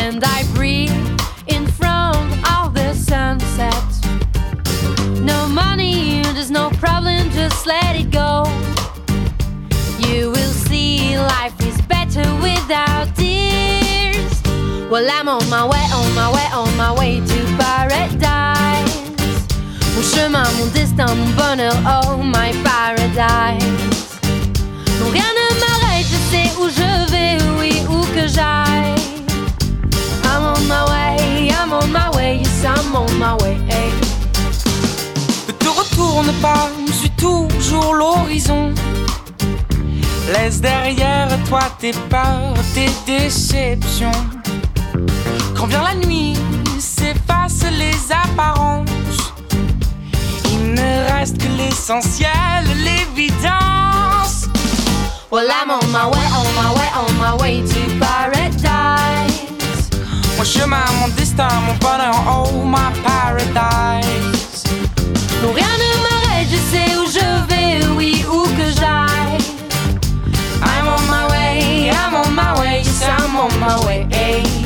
and I breathe in front of the sunset. No money, there's no problem, just let it go. You will see life is better without tears. Well, I'm on my way, on my way, on my way to paradise. Mon chemin, mon destin, mon bonheur, oh my paradise. Non, rien ne m'arrête, je sais où je vais, oui, où que j'aille. I'm on my way, I'm on my way, yes, I'm on my way. Hey. Ne te retourne pas, suis toujours l'horizon. Laisse derrière toi tes peurs, tes déceptions. Quand vient la nuit, s'effacent les apparences. Il ne reste que l'essentiel, l'évidence. Well, I'm on my way, on my way, on my way to paradise. Mon chemin, mon destin, mon bonheur, oh my paradise. Non, rien ne m'arrête, je sais où je vais, oui, où que j'aille. I'm on my way, yes, I'm on my way.